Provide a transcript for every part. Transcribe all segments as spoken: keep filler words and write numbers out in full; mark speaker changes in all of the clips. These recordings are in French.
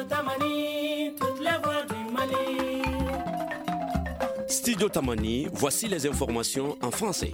Speaker 1: Tamani, toutes les voix du Mali.
Speaker 2: Studio Tamani, voici les informations en français.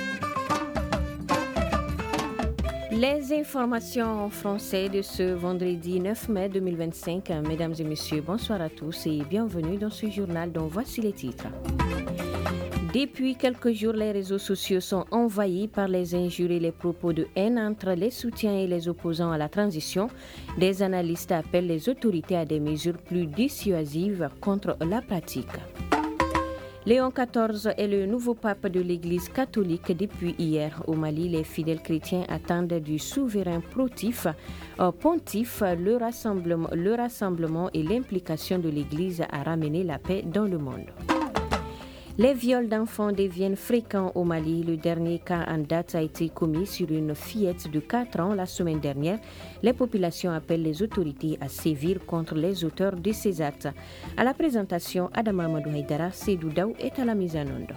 Speaker 3: Les informations en français de ce vendredi neuf mai deux mille vingt-cinq. Mesdames et messieurs, bonsoir à tous et bienvenue dans ce journal dont voici les titres. Depuis quelques jours, les réseaux sociaux sont envahis par les injures et les propos de haine entre les soutiens et les opposants à la transition. Des analystes appellent les autorités à des mesures plus dissuasives contre la pratique. Léon quatorze est le nouveau pape de l'Église catholique depuis hier. Au Mali, les fidèles chrétiens attendent du souverain protif, euh, pontife le rassemblement, le rassemblement et l'implication de l'Église à ramener la paix dans le monde. Les viols d'enfants deviennent fréquents au Mali. Le dernier cas en date a été commis sur une fillette de quatre ans la semaine dernière. Les populations appellent les autorités à sévir contre les auteurs de ces actes. À la présentation, Adam Amadou Haïdara, Seydou Daou est à la mise en onde.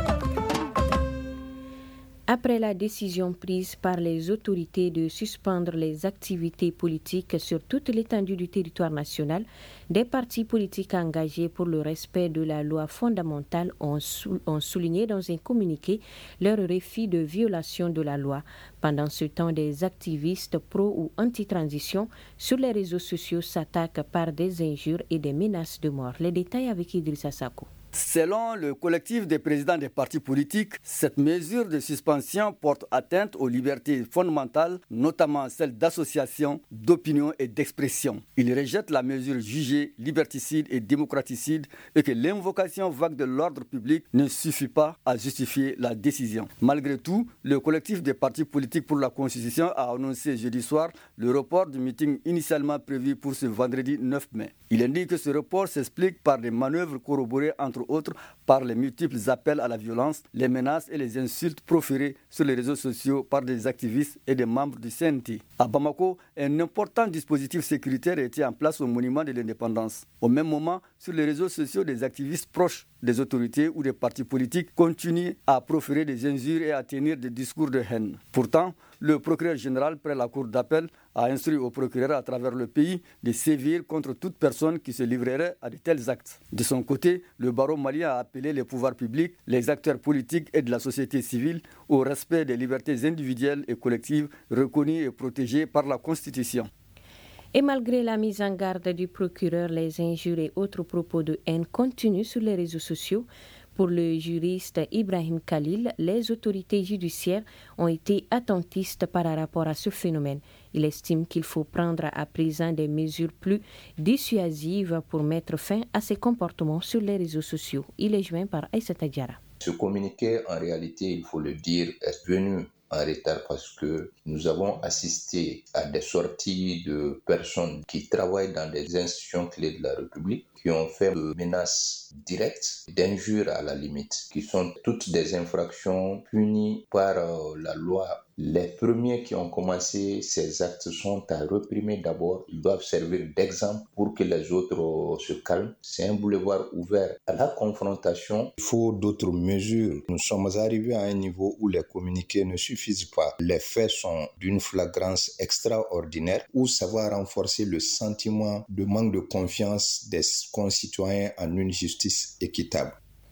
Speaker 3: Après la décision prise par les autorités de suspendre les activités politiques sur toute l'étendue du territoire national, des partis politiques engagés pour le respect de la loi fondamentale ont, sou- ont souligné dans un communiqué leur refus de violation de la loi. Pendant ce temps, des activistes pro- ou anti-transition sur les réseaux sociaux s'attaquent par des injures et des menaces de mort. Les détails avec Idrissa Sako.
Speaker 4: Selon le collectif des présidents des partis politiques, cette mesure de suspension porte atteinte aux libertés fondamentales, notamment celles d'association, d'opinion et d'expression. Ils rejettent la mesure jugée liberticide et démocraticide et que l'invocation vague de l'ordre public ne suffit pas à justifier la décision. Malgré tout, le collectif des partis politiques pour la Constitution a annoncé jeudi soir le report du meeting initialement prévu pour ce vendredi neuf mai. Il indique que ce report s'explique par des manœuvres corroborées entre autres par les multiples appels à la violence, les menaces et les insultes proférées sur les réseaux sociaux par des activistes et des membres du C N T. À Bamako, un important dispositif sécuritaire a été en place au monument de l'indépendance. Au même moment, sur les réseaux sociaux, des activistes proches des autorités ou des partis politiques continuent à proférer des injures et à tenir des discours de haine. Pourtant, le procureur général près la cour d'appel a instruit au procureur à travers le pays de sévir contre toute personne qui se livrerait à de tels actes. De son côté, le barreau malien a appelé les pouvoirs publics, les acteurs politiques et de la société civile au respect des libertés individuelles et collectives reconnues et protégées par la Constitution.
Speaker 3: Et malgré la mise en garde du procureur, les injures et autres propos de haine continuent sur les réseaux sociaux. Pour le juriste Ibrahim Khalil, les autorités judiciaires ont été attentistes par rapport à ce phénomène. Il estime qu'il faut prendre à présent des mesures plus dissuasives pour mettre fin à ces comportements sur les réseaux sociaux. Il est joint par Aïssata Diarra.
Speaker 5: Ce communiqué, en réalité, il faut le dire, est venu en retard parce que nous avons assisté à des sorties de personnes qui travaillent dans des institutions clés de la République, qui ont fait de menaces directes, d'injures à la limite, qui sont toutes des infractions punies par euh, la loi. Les premiers qui ont commencé ces actes sont à réprimer d'abord. Ils doivent servir d'exemple pour que les autres euh, se calment. C'est un boulevard ouvert à la confrontation.
Speaker 6: Il faut d'autres mesures. Nous sommes arrivés à un niveau où les communiqués ne suffisent pas. Les faits sont d'une flagrance extraordinaire où ça va renforcer le sentiment de manque de confiance des concitoyens en une justice équitable.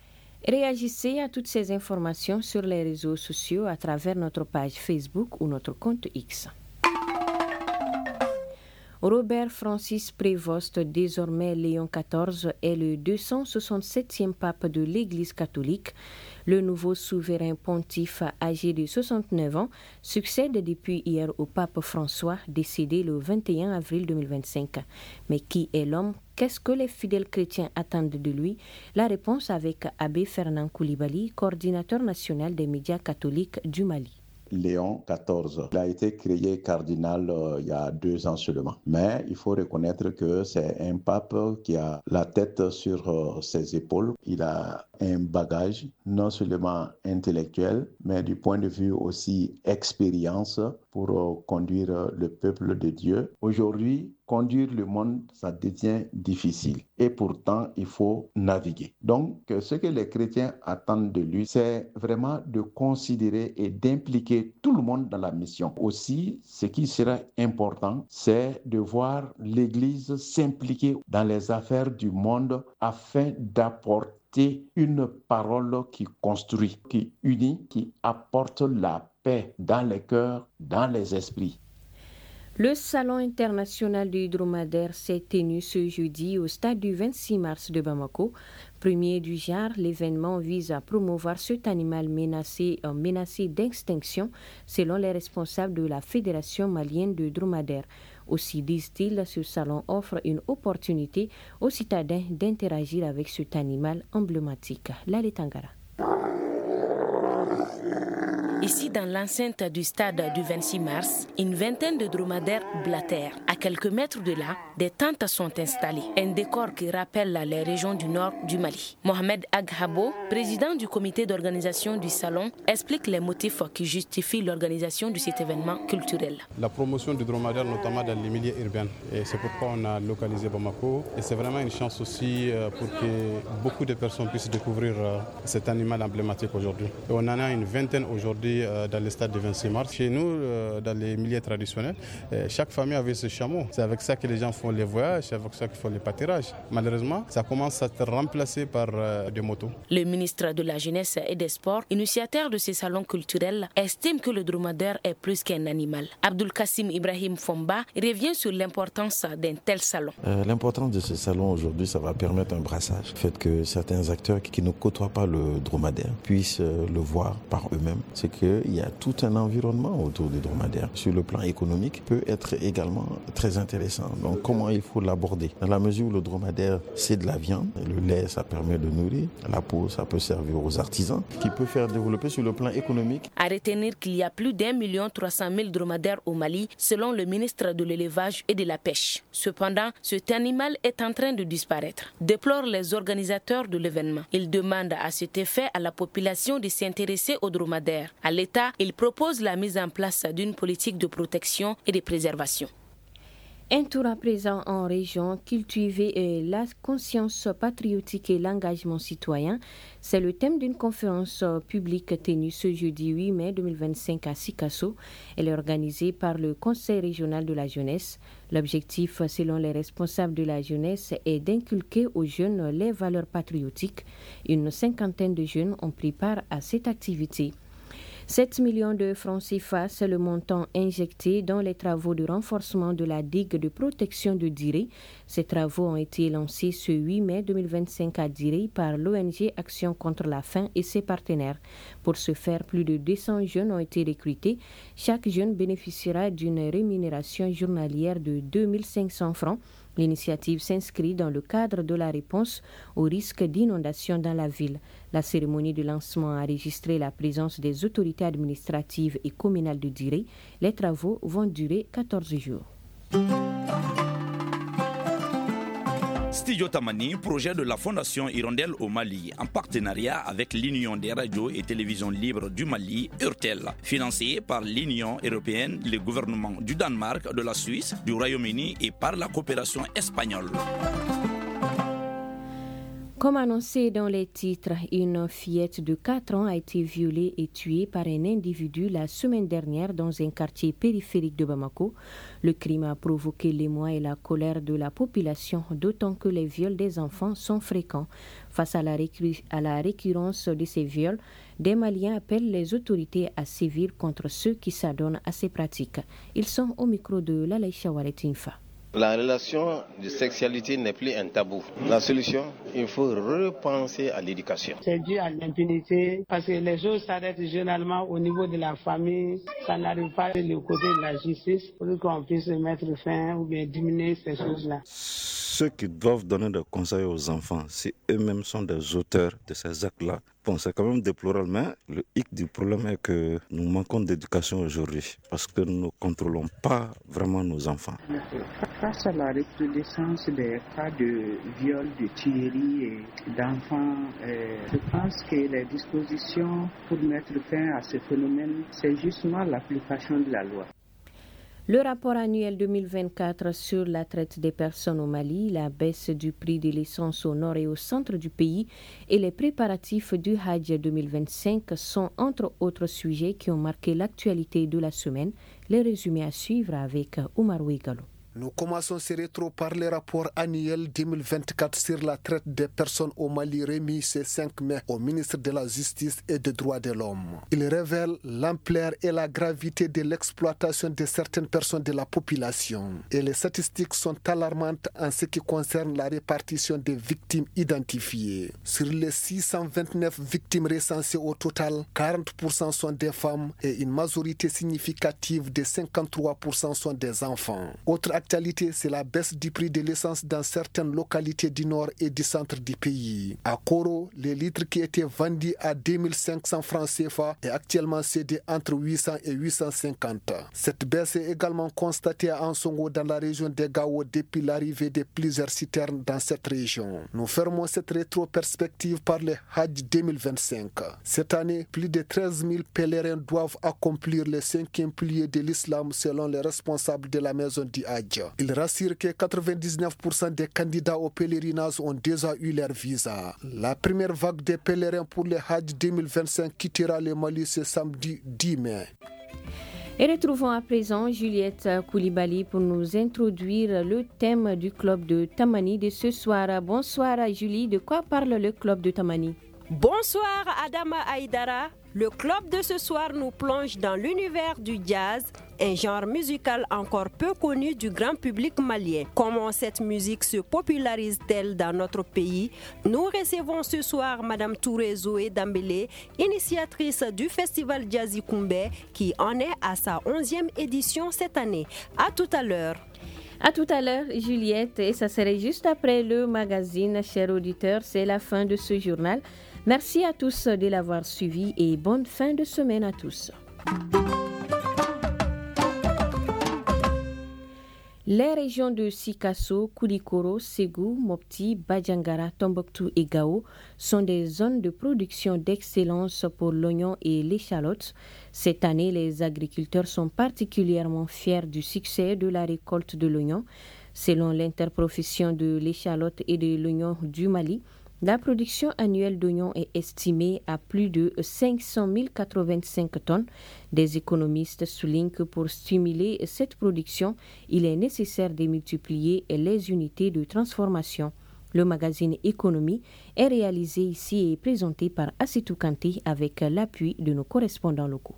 Speaker 3: Réagissez à toutes ces informations sur les réseaux sociaux à travers notre page Facebook ou notre compte X. Robert Francis Prévost, désormais Léon quatorze, est le deux cent soixante-septième pape de l'Église catholique. Le nouveau souverain pontife, âgé de soixante-neuf ans, succède depuis hier au pape François, décédé le vingt et un avril deux mille vingt-cinq. Mais qui est l'homme? Qu'est-ce que les fidèles chrétiens attendent de lui? La réponse avec Abbé Fernand Koulibaly, coordinateur national des médias catholiques du Mali.
Speaker 7: Léon quatorze. Il a été créé cardinal euh, il y a deux ans seulement. Mais il faut reconnaître que c'est un pape qui a la tête sur euh, ses épaules. Il a un bagage non seulement intellectuel, mais du point de vue aussi expérience pour euh, conduire le peuple de Dieu. Aujourd'hui, conduire le monde, ça devient difficile. Et pourtant, il faut naviguer. Donc, ce que les chrétiens attendent de lui, c'est vraiment de considérer et d'impliquer tout le monde dans la mission. Aussi, ce qui sera important, c'est de voir l'Église s'impliquer dans les affaires du monde afin d'apporter une parole qui construit, qui unit, qui apporte la paix dans les cœurs, dans les esprits.
Speaker 3: Le Salon international du dromadaire s'est tenu ce jeudi au stade du vingt-six mars de Bamako. Premier du genre, l'événement vise à promouvoir cet animal menacé, euh, menacé d'extinction, selon les responsables de la Fédération malienne de dromadaires. Aussi, disent-ils, ce salon offre une opportunité aux citadins d'interagir avec cet animal emblématique. Lale Tangara.
Speaker 8: Ici, dans l'enceinte du stade du vingt-six mars, une vingtaine de dromadaires blatèrent. À quelques mètres de là, des tentes sont installées. Un décor qui rappelle les régions du nord du Mali. Mohamed Aghabo, président du comité d'organisation du salon, explique les motifs qui justifient l'organisation de cet événement culturel.
Speaker 9: La promotion du dromadaire, notamment dans les milieux urbains. Et c'est pourquoi on a localisé Bamako. Et c'est vraiment une chance aussi pour que beaucoup de personnes puissent découvrir cet animal emblématique aujourd'hui. Et on en a une vingtaine aujourd'hui dans le stade du vingt-six mars. Chez nous, dans les milieux traditionnels, chaque famille avait ce chameau. C'est avec ça que les gens font les voyages, c'est avec ça qu'ils font les pâturages. Malheureusement, ça commence à être remplacé par des motos.
Speaker 8: Le ministre de la Jeunesse et des Sports, initiateur de ces salons culturels, estime que le dromadaire est plus qu'un animal. Abdul Kassim Ibrahim Fomba revient sur l'importance d'un tel salon.
Speaker 10: Euh, l'importance de ce salon aujourd'hui, ça va permettre un brassage. Le fait que certains acteurs qui ne côtoient pas le dromadaire puissent le voir par eux-mêmes. C'est qu'il y a tout un environnement autour du dromadaire. Sur le plan économique, peut être également très intéressant. Donc comment il faut l'aborder? Dans la mesure où le dromadaire, c'est de la viande, le lait, ça permet de nourrir, la peau, ça peut servir aux artisans, qui peut faire développer sur le plan économique.
Speaker 8: À retenir qu'il y a plus d'un million trois cent mille dromadaires au Mali, selon le ministre de l'élevage et de la pêche. Cependant, cet animal est en train de disparaître, déplorent les organisateurs de l'événement. Ils demandent à cet effet à la population de s'intéresser aux dromadaires. À l'État, il propose la mise en place d'une politique de protection et de préservation.
Speaker 3: Un tour à présent en région, cultiver la conscience patriotique et l'engagement citoyen. C'est le thème d'une conférence publique tenue ce jeudi huit mai deux mille vingt-cinq à Sikasso. Elle est organisée par le Conseil régional de la jeunesse. L'objectif, selon les responsables de la jeunesse, est d'inculquer aux jeunes les valeurs patriotiques. Une cinquantaine de jeunes ont pris part à cette activité. sept millions de francs C F A, c'est le montant injecté dans les travaux de renforcement de la digue de protection de Diré. Ces travaux ont été lancés ce huit mai deux mille vingt-cinq à Diré par l'O N G Action contre la faim et ses partenaires. Pour ce faire, plus de deux cents jeunes ont été recrutés. Chaque jeune bénéficiera d'une rémunération journalière de deux mille cinq cents francs. L'initiative s'inscrit dans le cadre de la réponse au risque d'inondation dans la ville. La cérémonie de lancement a enregistré la présence des autorités administratives et communales de Diré. Les travaux vont durer quatorze jours.
Speaker 2: Studio Tamani, projet de la Fondation Hirondelle au Mali, en partenariat avec l'Union des radios et télévisions libres du Mali, URTEL, financé par l'Union européenne, le gouvernement du Danemark, de la Suisse, du Royaume-Uni et par la coopération espagnole.
Speaker 3: Comme annoncé dans les titres, une fillette de quatre ans a été violée et tuée par un individu la semaine dernière dans un quartier périphérique de Bamako. Le crime a provoqué l'émoi et la colère de la population, d'autant que les viols des enfants sont fréquents. Face à la, récur- à la récurrence de ces viols, des Maliens appellent les autorités à sévir contre ceux qui s'adonnent à ces pratiques. Ils sont au micro de Lalaïcha Waretinfa.
Speaker 11: La relation de sexualité n'est plus un tabou. La solution, il faut repenser à l'éducation.
Speaker 12: C'est dû à l'impunité parce que les choses s'arrêtent généralement au niveau de la famille. Ça n'arrive pas du côté de la justice pour qu'on puisse mettre fin ou bien diminuer ces choses-là.
Speaker 13: Ceux qui doivent donner des conseils aux enfants, si eux-mêmes sont des auteurs de ces actes-là, bon, c'est quand même déplorable, mais le hic du problème est que nous manquons d'éducation aujourd'hui parce que nous ne contrôlons pas vraiment nos enfants.
Speaker 14: Face à la recrudescence des cas de viol, de tuerie et d'enfants, euh, je pense que les dispositions pour mettre fin à ce phénomène, c'est justement l'application de la loi.
Speaker 3: Le rapport annuel deux mille vingt-quatre sur la traite des personnes au Mali, la baisse du prix de l'essence au nord et au centre du pays et les préparatifs du Hajj deux mille vingt-cinq sont entre autres sujets qui ont marqué l'actualité de la semaine. Les résumés à suivre avec Oumar Ouigalo.
Speaker 15: Nous commençons ce rétro par le rapport annuel deux mille vingt-quatre sur la traite des personnes au Mali remis ce cinq mai au ministre de la Justice et des Droits de l'Homme. Il révèle l'ampleur et la gravité de l'exploitation de certaines personnes de la population. Et les statistiques sont alarmantes en ce qui concerne la répartition des victimes identifiées. Sur les six cent vingt-neuf victimes recensées au total, quarante pour cent sont des femmes et une majorité significative de cinquante-trois pour cent sont des enfants. Autre actualité, c'est la baisse du prix de l'essence dans certaines localités du nord et du centre du pays. À Koro, le litre qui était vendu à deux mille cinq cents francs C F A est actuellement cédé entre huit cents et huit cent cinquante. Cette baisse est également constatée à Ansongo dans la région de Gao depuis l'arrivée de plusieurs citernes dans cette région. Nous fermons cette rétro-perspective par le Hajj deux mille vingt-cinq. Cette année, plus de treize mille pèlerins doivent accomplir le cinquième pilier de l'islam selon les responsables de la maison du Hajj. Il rassure que quatre-vingt-dix-neuf pour cent des candidats au pèlerinage ont déjà eu leur visa. La première vague des pèlerins pour le Hajj deux mille vingt-cinq quittera le Mali ce samedi dix mai.
Speaker 3: Et retrouvons à présent Juliette Koulibaly pour nous introduire le thème du club de Tamani de ce soir. Bonsoir Julie, de quoi parle le club de Tamani?
Speaker 16: Bonsoir Adama Aïdara. Le club de ce soir nous plonge dans l'univers du jazz, un genre musical encore peu connu du grand public malien. Comment cette musique se popularise-t-elle dans notre pays? Nous recevons ce soir Madame Touré Zoé Dambélé, initiatrice du festival Jazzy Koumbé, qui en est à sa onzième édition cette année. À tout à l'heure.
Speaker 3: À tout à l'heure, Juliette, et ça serait juste après le magazine. Chers auditeurs, c'est la fin de ce journal. Merci à tous de l'avoir suivi et bonne fin de semaine à tous. Les régions de Sikasso, Koulikoro, Ségou, Mopti, Badjangara, Tombouctou et Gao sont des zones de production d'excellence pour l'oignon et l'échalote. Cette année, les agriculteurs sont particulièrement fiers du succès de la récolte de l'oignon. Selon l'interprofession de l'échalote et de l'oignon du Mali, la production annuelle d'oignons est estimée à plus de cinq cent mille quatre-vingt-cinq tonnes. Des économistes soulignent que pour stimuler cette production, il est nécessaire de multiplier les unités de transformation. Le magazine Économie est réalisé ici et présenté par Assitou Kanté avec l'appui de nos correspondants locaux.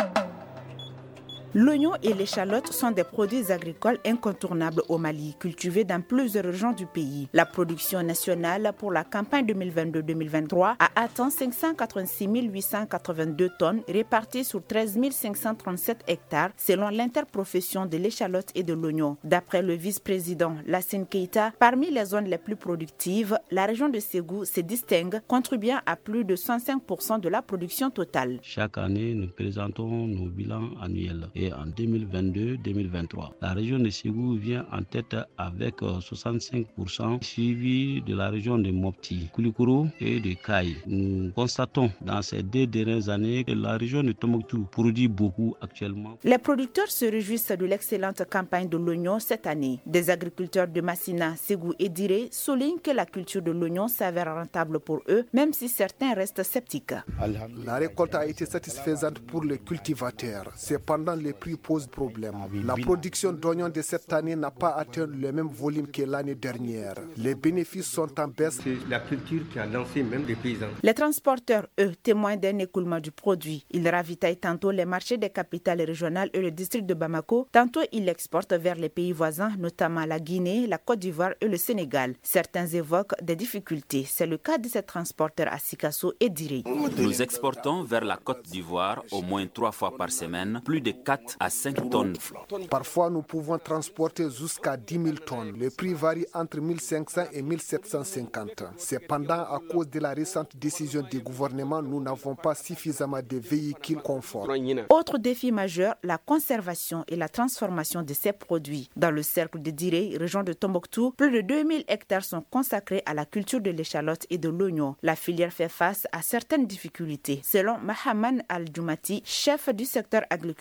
Speaker 17: L'oignon et l'échalote sont des produits agricoles incontournables au Mali, cultivés dans plusieurs régions du pays. La production nationale pour la campagne deux mille vingt-deux deux mille vingt-trois a atteint cinq cent quatre-vingt-six mille huit cent quatre-vingt-deux tonnes réparties sur treize mille cinq cent trente-sept hectares selon l'interprofession de l'échalote et de l'oignon. D'après le vice-président Lassine Keita, parmi les zones les plus productives, la région de Ségou se distingue, contribuant à plus de cent cinq pour cent de la production totale.
Speaker 18: Chaque année, nous présentons nos bilans annuels. Et en deux mille vingt-deux deux mille vingt-trois, la région de Ségou vient en tête avec soixante-cinq pour cent, suivi de la région de Mopti, Koulikoro et de Kaï. Nous constatons dans ces deux dernières années que la région de Tombouctou produit beaucoup actuellement.
Speaker 17: Les producteurs se réjouissent de l'excellente campagne de l'oignon cette année. Des agriculteurs de Massina, Ségou et Diré soulignent que la culture de l'oignon s'avère rentable pour eux, même si certains restent sceptiques.
Speaker 15: La récolte a été satisfaisante pour les cultivateurs. Cependant, les prix posent problème. La production d'oignons de cette année n'a pas atteint le même volume que l'année dernière. Les bénéfices sont en baisse.
Speaker 19: C'est la culture qui a lancé même les paysans.
Speaker 17: Les transporteurs, eux, témoignent d'un écoulement du produit. Ils ravitaillent tantôt les marchés des capitales régionales et le district de Bamako. Tantôt, ils l'exportent vers les pays voisins, notamment la Guinée, la Côte d'Ivoire et le Sénégal. Certains évoquent des difficultés. C'est le cas de ces transporteurs à Sikasso et Diré.
Speaker 20: Nous exportons vers la Côte d'Ivoire au moins trois fois par semaine, plus de quatre à cinq tonnes.
Speaker 15: Parfois, nous pouvons transporter jusqu'à dix mille tonnes. Le prix varie entre mille cinq cents et mille sept cent cinquante. Cependant, à cause de la récente décision du gouvernement, nous n'avons pas suffisamment de véhicules conformes.
Speaker 17: Autre défi majeur, la conservation et la transformation de ces produits. Dans le cercle de Diré, région de Tombouctou, plus de deux mille hectares sont consacrés à la culture de l'échalote et de l'oignon. La filière fait face à certaines difficultés. Selon Mahaman Al-Djoumati, chef du secteur agriculture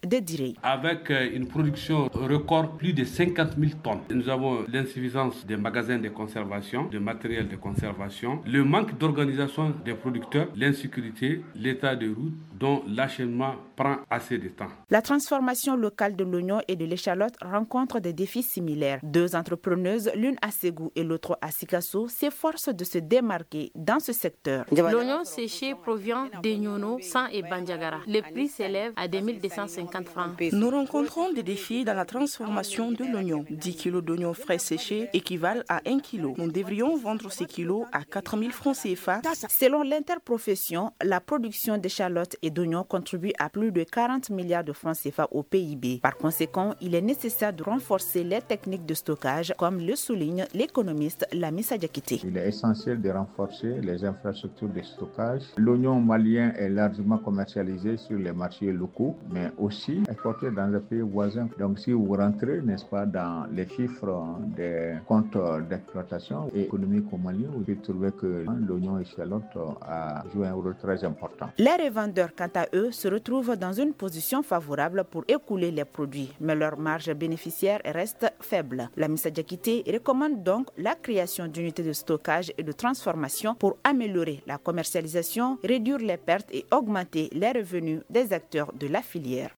Speaker 17: de Diré.
Speaker 21: Avec une production record, plus de cinquante mille tonnes, nous avons l'insuffisance des magasins de conservation, de matériel de conservation, le manque d'organisation des producteurs, l'insécurité, l'état de route dont l'acheminement prend assez de temps.
Speaker 17: La transformation locale de l'oignon et de l'échalote rencontre des défis similaires. Deux entrepreneuses, l'une à Ségou et l'autre à Sikasso, s'efforcent de se démarquer dans ce secteur.
Speaker 8: L'oignon séché provient d'Egnono, San et Bandiagara. Le prix s'élève à deux mille deux cent cinquante francs.
Speaker 22: Nous rencontrons des défis dans la transformation de l'oignon. dix kilos d'oignons frais séchés équivalent à un kilo. Nous devrions vendre ces kilos à quatre mille francs C F A.
Speaker 17: Selon l'interprofession, la production d'échalotes et d'oignons contribue à plus de quarante milliards de francs C F A au P I B. Par conséquent, il est nécessaire de renforcer les techniques de stockage, comme le souligne l'économiste Lamissa Diakité.
Speaker 23: Il est essentiel de renforcer les infrastructures de stockage. L'oignon malien est largement commercialisé sur les marchés locaux, mais aussi exporté dans les pays voisins. Donc si vous rentrez, n'est-ce pas, dans les chiffres des comptes d'exploitation économique au Mali, vous pouvez trouver que l'oignon échalote a joué un rôle très important.
Speaker 17: Les revendeurs, quant à eux, se retrouvent dans une position favorable pour écouler les produits, mais leur marge bénéficiaire reste faible. La Lamissa Diakité recommande donc la création d'unités de stockage et de transformation pour améliorer la commercialisation, réduire les pertes et augmenter les revenus des acteurs de la filière.